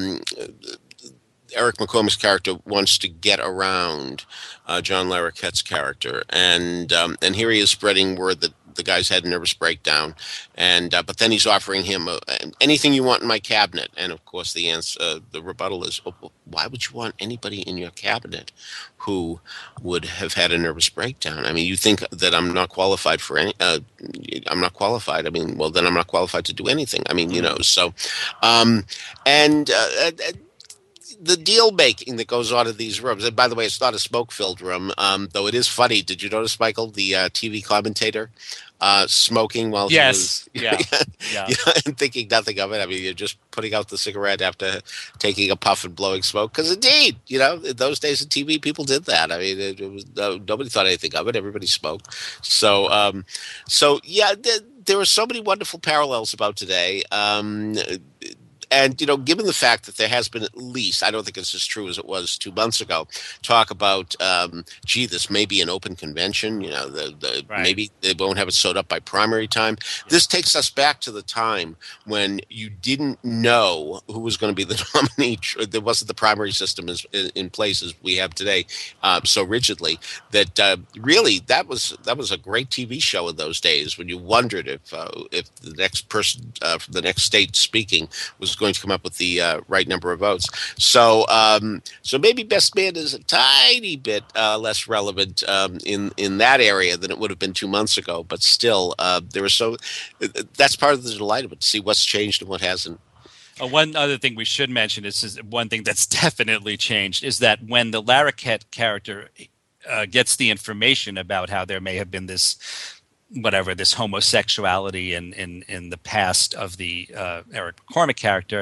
Eric McCormack's character wants to get around John Larroquette's character, and here he is spreading word that the guy's had a nervous breakdown, and but then he's offering him anything you want in my cabinet, and of course the answer, the rebuttal is, oh, why would you want anybody in your cabinet who would have had a nervous breakdown? I mean, you think that I'm not qualified for any? I'm not qualified. I mean, well, then I'm not qualified to do anything. I mean, so, and. The deal making that goes on in these rooms, and by the way, it's not a smoke-filled room, though it is funny. Did you notice, Michael, the TV commentator smoking while he was yeah. and thinking nothing of it? I mean, you're just putting out the cigarette after taking a puff and blowing smoke. Because indeed, in those days in TV, people did that. I mean, it was nobody thought anything of it. Everybody smoked. So, yeah, there are so many wonderful parallels about today. And, given the fact that there has been at least, I don't think it's as true as it was 2 months ago, talk about, this may be an open convention, Right. Maybe they won't have it sewed up by primary time. Yeah. This takes us back to the time when you didn't know who was going to be the nominee. There wasn't the primary system in place as we have today so rigidly that really that was a great TV show in those days when you wondered if the next person from the next state speaking was going to come up with the right number of votes. So maybe Best Man is a tiny bit less relevant in that area than it would have been 2 months ago. But still, that's part of the delight of it, to see what's changed and what hasn't. One other thing we should mention is one thing that's definitely changed is that when the Larroquette character gets the information about how there may have been this homosexuality in the past of the Eric McCormack character,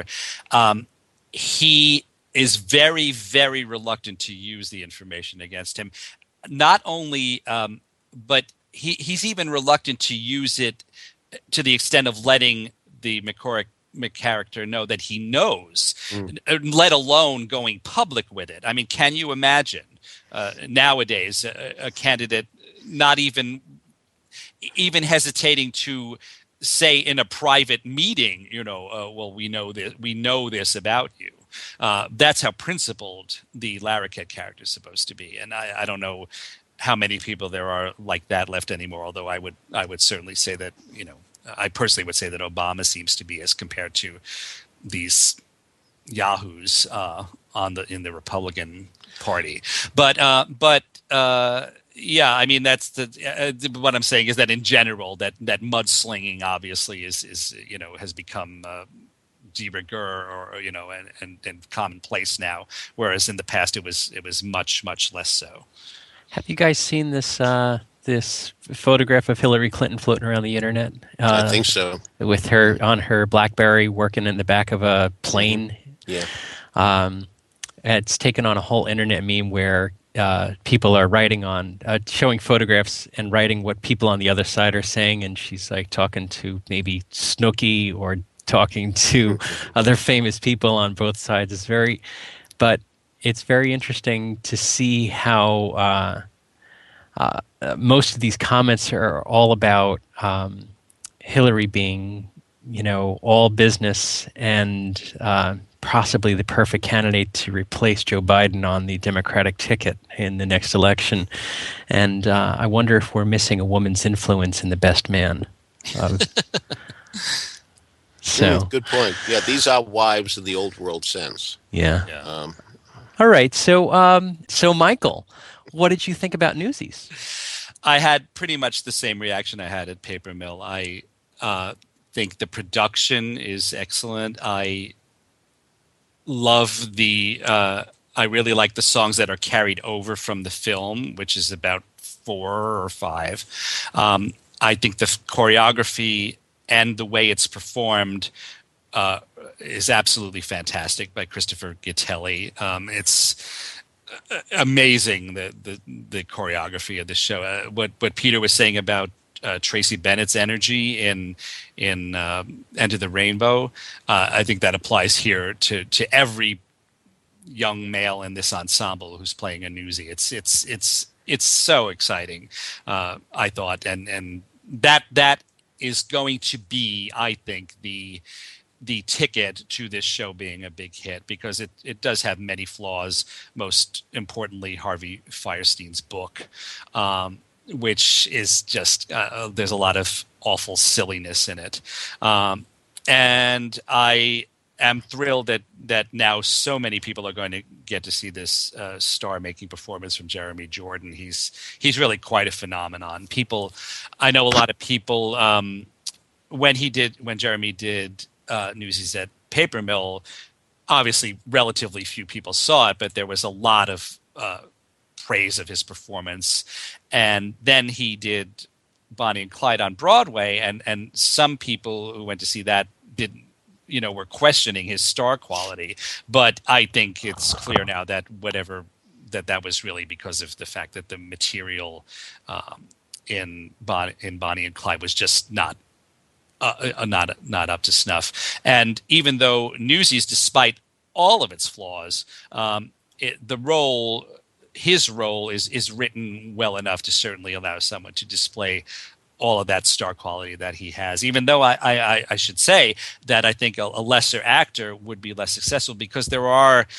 he is very, very reluctant to use the information against him. Not only, but he's even reluctant to use it to the extent of letting the McCormack character know that he knows, let alone going public with it. I mean, can you imagine nowadays a candidate not even hesitating to say in a private meeting, well, we know this about you. That's how principled the Larroquette character is supposed to be. And I don't know how many people there are like that left anymore, although I would certainly say that, I personally would say that Obama seems to be, as compared to these yahoos in the Republican Party. But yeah, I mean, that's what I'm saying is that in general, that mudslinging obviously is has become de rigueur or and commonplace now, whereas in the past it was much, much less so. Have you guys seen this this photograph of Hillary Clinton floating around the internet? I think so. With her on her BlackBerry working in the back of a plane. Yeah. It's taken on a whole internet meme where people are writing on, showing photographs and writing what people on the other side are saying, and she's like talking to maybe Snooki or talking to other famous people on both sides. But it's very interesting to see how most of these comments are all about Hillary being, all business and possibly the perfect candidate to replace Joe Biden on the Democratic ticket in the next election. And I wonder if we're missing a woman's influence in the best man. Good point. Yeah, these are wives in the old world sense. Yeah. All right. So Michael, what did you think about Newsies? I had pretty much the same reaction I had at Paper Mill. I think the production is excellent. I love I really like the songs that are carried over from the film, which is about 4 or 5. I think the choreography and the way it's performed is absolutely fantastic by Christopher Gattelli. It's amazing, the choreography of the show. What Peter was saying about Tracy Bennett's energy in Enter the Rainbow, I think that applies here to every young male in this ensemble who's playing a newsie. It's so exciting, I thought, and that is going to be, I think, the ticket to this show being a big hit, because it does have many flaws, most importantly Harvey Fierstein's book. which is just there's a lot of awful silliness in it, and I am thrilled that now so many people are going to get to see this star-making performance from Jeremy Jordan. He's really quite a phenomenon. I know a lot of people when Jeremy did Newsies at Paper Mill. Obviously, relatively few people saw it, but there was a lot of praise of his performance. And then he did Bonnie and Clyde on Broadway, and some people who went to see that were questioning his star quality. But I think it's clear now that that was really because of the fact that the material in Bonnie and Clyde was just not up to snuff. And even though Newsies, despite all of its flaws, his role is written well enough to certainly allow someone to display all of that star quality that he has. Even though I should say that I think a lesser actor would be less successful, because there are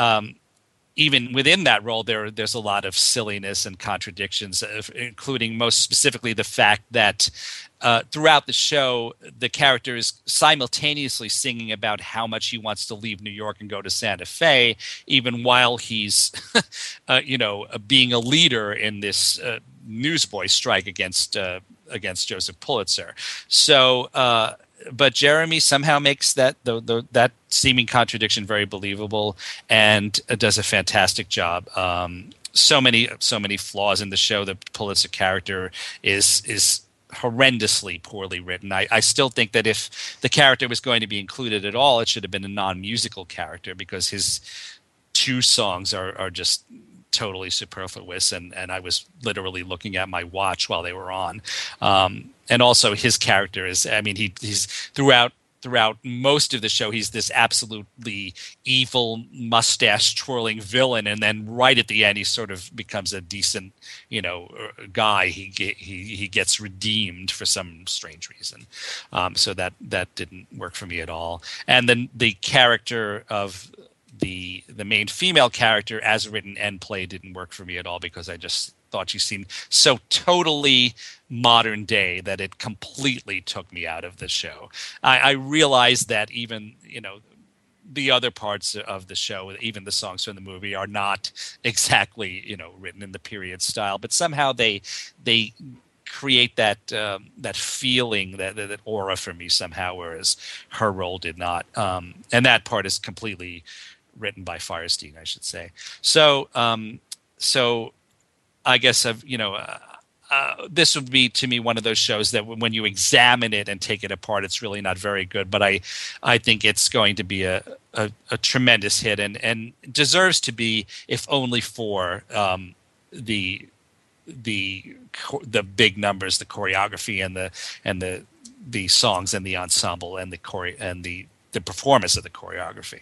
even within that role, there's a lot of silliness and contradictions, including most specifically the fact that throughout the show, the character is simultaneously singing about how much he wants to leave New York and go to Santa Fe, even while he's, being a leader in this newsboy strike against Joseph Pulitzer. So, but Jeremy somehow makes that seeming contradiction very believable, and does a fantastic job. So many flaws in the show. The Pulitzer character is horrendously poorly written. I still think that if the character was going to be included at all, it should have been a non-musical character, because his two songs are just totally superfluous, and I was literally looking at my watch while they were on. And also his character is, he's throughout most of the show, he's this absolutely evil, mustache twirling villain, and then right at the end, he sort of becomes a decent, guy. He gets redeemed for some strange reason. So that didn't work for me at all. And then the character of the main female character, as written and played, didn't work for me at all, because I just thought she seemed so totally modern day that it completely took me out of the show. I realized that even, the other parts of the show, even the songs from the movie, are not exactly, written in the period style, but somehow they create that feeling, that aura for me somehow, whereas her role did not. And that part is completely written by Firestein, I should say. So I guess this would be, to me, one of those shows that when you examine it and take it apart, it's really not very good. But I think it's going to be a tremendous hit, and deserves to be, if only for the big numbers, the choreography, and the songs and the ensemble and the performance of the choreography.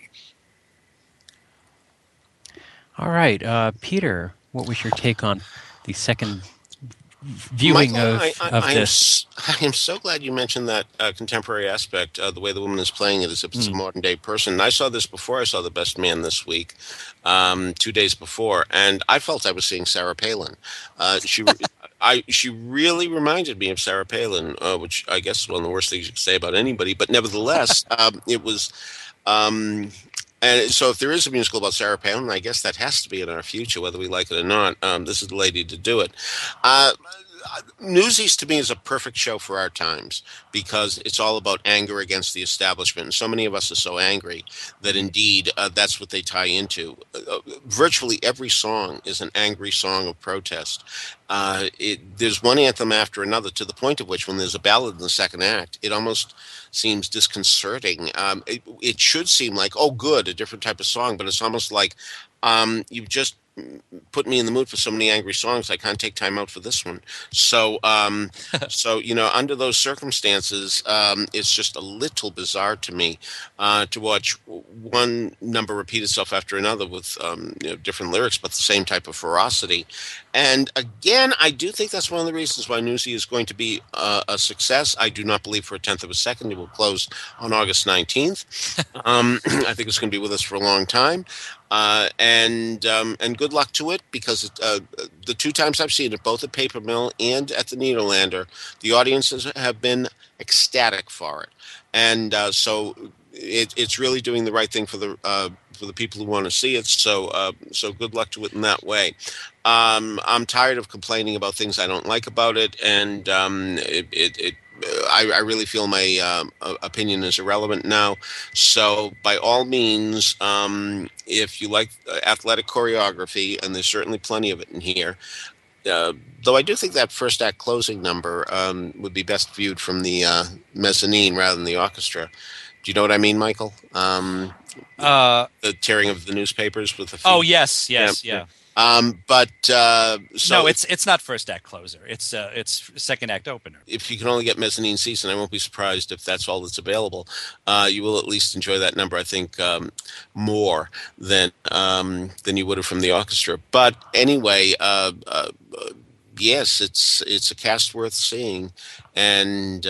All right, Peter, what was your take on the second viewing Michael, of this? I am so glad you mentioned that contemporary aspect, the way the woman is playing it as if it's a modern day person. And I saw this before I saw The Best Man this week, 2 days before, and I felt I was seeing Sarah Palin. She really reminded me of Sarah Palin, which I guess is one of the worst things you can say about anybody. But nevertheless, it was. And so if there is a musical about Sarah Palin, I guess that has to be in our future, whether we like it or not. This is the lady to do it. Newsies, to me, is a perfect show for our times, because it's all about anger against the establishment. And so many of us are so angry that indeed that's what they tie into. Virtually every song is an angry song of protest. There's one anthem after another, to the point of which, when there's a ballad in the second act, it almost seems disconcerting. It should seem like, oh, good, a different type of song, but it's almost like you've just put me in the mood for so many angry songs. I can't take time out for this one. So, under those circumstances, it's just a little bizarre to me to watch one number repeat itself after another with different lyrics, but the same type of ferocity. And again, I do think that's one of the reasons why Newsy is going to be a success. I do not believe for a tenth of a second it will close on August 19th. I think it's going to be with us for a long time. And good luck to it, because the two times I've seen it, both at Paper Mill and at the Nederlander, the audiences have been ecstatic for it, and so it's really doing the right thing for the people who want to see it. So good luck to it in that way. I'm tired of complaining about things I don't like about it, and I really feel my opinion is irrelevant now. So, by all means, if you like athletic choreography, and there's certainly plenty of it in here, though I do think that first act closing number would be best viewed from the mezzanine rather than the orchestra. Do you know what I mean, Michael? The tearing of the newspapers with the feet. Oh, yes, yeah. So No, it's not first act closer. It's second act opener. if you can only get mezzanine seats, and I won't be surprised if that's all that's available, you will at least enjoy that number, I think, more than you would have from the orchestra. But anyway, yes, it's a cast worth seeing, and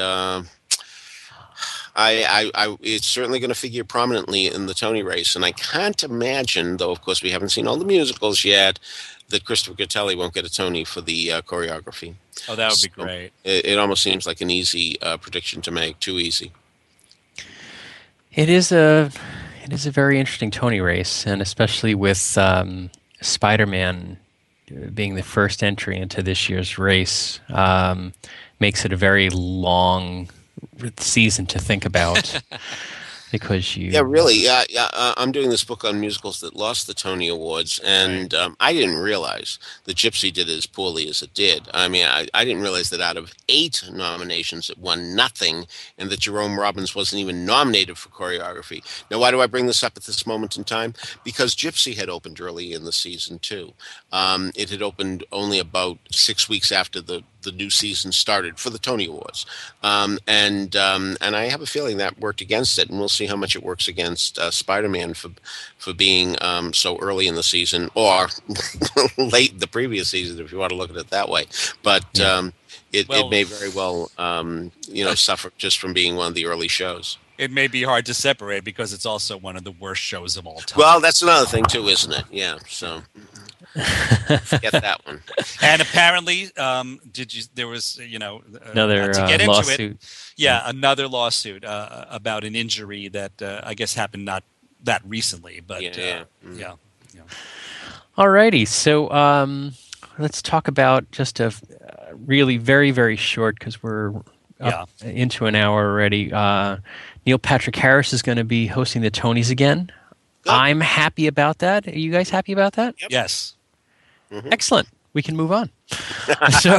it's certainly going to figure prominently in the Tony race. And I can't imagine, though, of course, we haven't seen all the musicals yet, that Christopher Gattelli won't get a Tony for the choreography. Oh, that would be great. It almost seems like an easy prediction to make, too easy. It is a very interesting Tony race, and especially with Spider-Man being the first entry into this year's race, makes it a very long season to think about. Because really. I'm doing this book on musicals that lost the Tony Awards, and I didn't realize that Gypsy did as poorly as it did. I mean, I didn't realize that out of 8 nominations, it won nothing, and that Jerome Robbins wasn't even nominated for choreography. Now, why do I bring this up at this moment in time? Because Gypsy had opened early in the season, too. It had opened only about 6 weeks after the new season started for the Tony Awards, and I have a feeling that worked against it, and we'll see how much it works against Spider-Man for being so early in the season, or late the previous season, if you want to look at it that way. But it may very well suffer just from being one of the early shows. It may be hard to separate because it's also one of the worst shows of all time. Well, that's another thing too, isn't it? Yeah. So. Get that one. And apparently, there was another to get into lawsuit. It, yeah, another lawsuit about an injury that I guess happened not that recently, but yeah. Alrighty, so let's talk about just a really very, very short, because we're up into an hour already. Neil Patrick Harris is going to be hosting the Tonys again. Good. I'm happy about that. Are you guys happy about that? Yep. Yes. Mm-hmm. Excellent. We can move on. So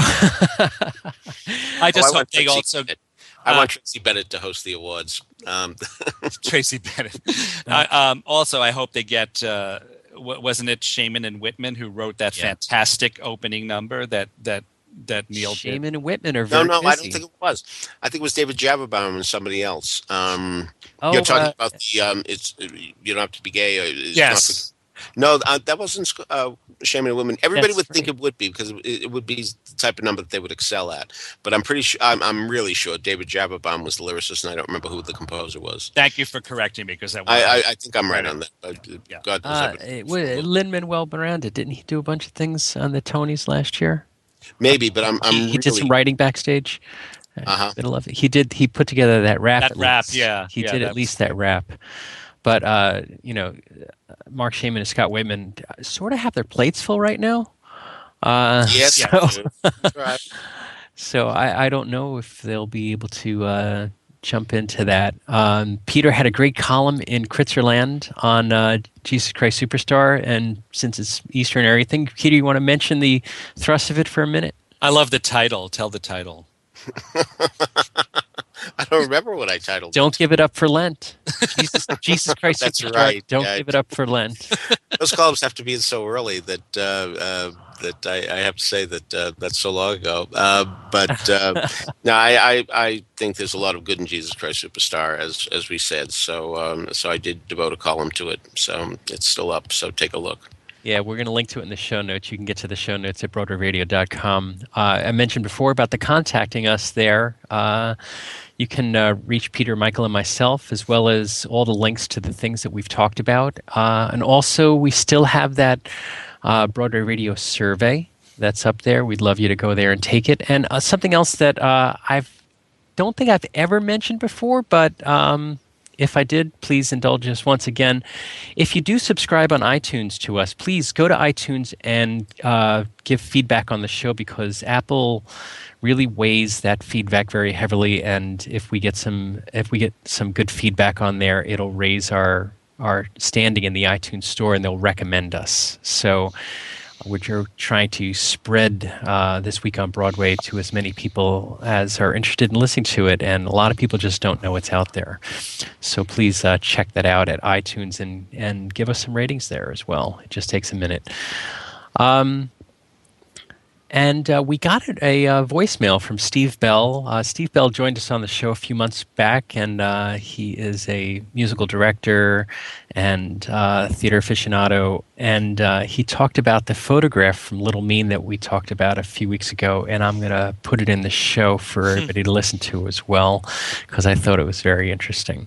I just hope they also. I want Tracy Bennett to host the awards. Tracy Bennett. Also, I hope they get. Wasn't it Shaman and Whitman who wrote that fantastic opening number that Neil did? Shaman and Whitman are very No, busy. I don't think it was. I think it was David Javerbaum and somebody else. You're talking about the it's you don't have to be gay. Yes. No, that wasn't Shaman and Whitman. Everybody That's would right. think it would be, because it would be the type of number that they would excel at. But I'm pretty sure. I'm really sure David Javerbaum was the lyricist, and I don't remember who the composer was. Thank you for correcting me, because I think I'm right on that. But God knows. Lin-Manuel Miranda, didn't he do a bunch of things on the Tonys last year? Maybe, but He did some writing backstage. Uh-huh. I love it. He put together that rap. That at rap, least. yeah. He Yeah, did that at least was that rap. But Mark Shaman and Scott Whitman sort of have their plates full right now. Yes. So, Right. so I don't know if they'll be able to jump into that. Peter had a great column in Kritzerland on Jesus Christ Superstar, and since it's Easter and everything, Peter, you want to mention the thrust of it for a minute? I love the title. Tell the title. I don't remember what I titled. Don't give it up for Lent. Jesus Christ That's Superstar. right. Don't Yeah. give it up for Lent. Those columns have to be in so early that I have to say that that's so long ago. But no, I think there's a lot of good in Jesus Christ Superstar, as we said. So I did devote a column to it. So it's still up. So take a look. Yeah, we're going to link to it in the show notes. You can get to the show notes at BroadwayRadio.com. I mentioned before about the contacting us there. You can reach Peter, Michael, and myself, as well as all the links to the things that we've talked about. And also, we still have that Broadway Radio survey that's up there. We'd love you to go there and take it. And something else that I don't think I've ever mentioned before, but if I did, please indulge us once again. If you do subscribe on iTunes to us, please go to iTunes and give feedback on the show, because Apple really weighs that feedback very heavily. And if we get some good feedback on there, it'll raise our standing in the iTunes store, and they'll recommend us. So we're trying to spread This Week on Broadway to as many people as are interested in listening to it, and a lot of people just don't know it's out there. So please check that out at iTunes and give us some ratings there as well. It just takes a minute. And we got a voicemail from Steve Bell. Steve Bell joined us on the show a few months back, and he is a musical director and theater aficionado. And he talked about the photograph from Little Mean that we talked about a few weeks ago, and I'm going to put it in the show for everybody to listen to as well, because I thought it was very interesting.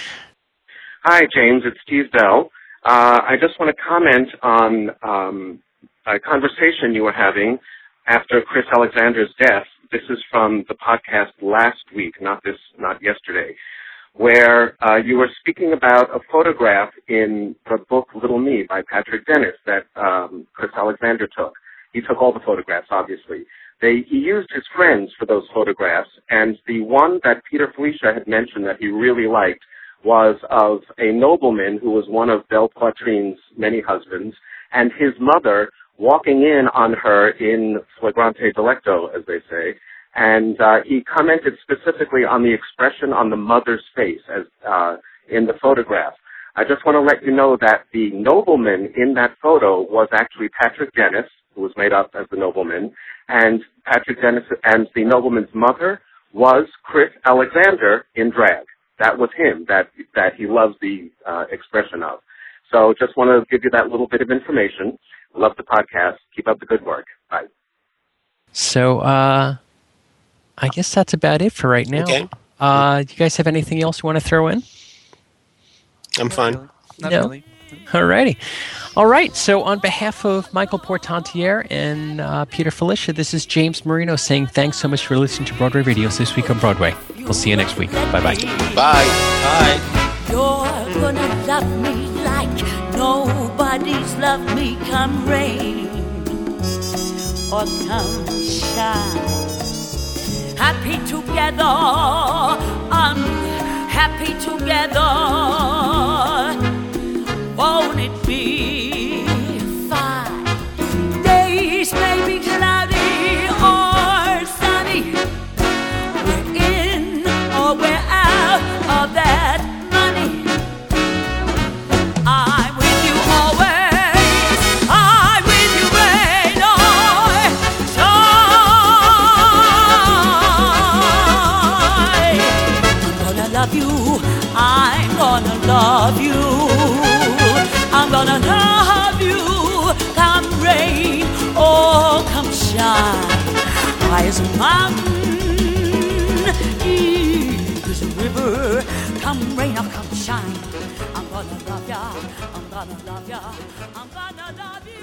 Hi, James. It's Steve Bell. I just want to comment on a conversation you were having after Chris Alexander's death. This is from the podcast last week, not yesterday, where you were speaking about a photograph in the book Little Me by Patrick Dennis that Chris Alexander took. He took all the photographs, obviously. He used his friends for those photographs, and the one that Peter Felicia had mentioned that he really liked was of a nobleman who was one of Belle Poitrine's many husbands, and his mother walking in on her in flagrante delicto, as they say, and he commented specifically on the expression on the mother's face as in the photograph. I just want to let you know that the nobleman in that photo was actually Patrick Dennis, who was made up as the nobleman, and Patrick Dennis and the nobleman's mother was Chris Alexander in drag. That was him, that he loves the expression of. So just want to give you that little bit of information. Love the podcast. Keep up the good work. Bye. So I guess that's about it for right now. Okay. Do you guys have anything else you want to throw in? I'm fine. Not No. really. All righty. All right. So on behalf of Michael Portantiere and Peter Felicia, this is James Marino saying thanks so much for listening to Broadway Radio's This Week on Broadway. We'll see you next week. Bye-bye. Bye. Bye. You're gonna love me like nobody's loved me, come rain or come shine. Happy together, unhappy together. Won't it be fine? Days may be cloudy or sunny. We're in or we're out of that money. I'm with you always. I'm with you rain or shine. I'm gonna love you. I'm gonna love you. I'm gonna love you. Come rain or come shine. High as a mountain, deep as a river. Come rain or come shine. I'm gonna love ya. I'm gonna love ya. I'm gonna love you.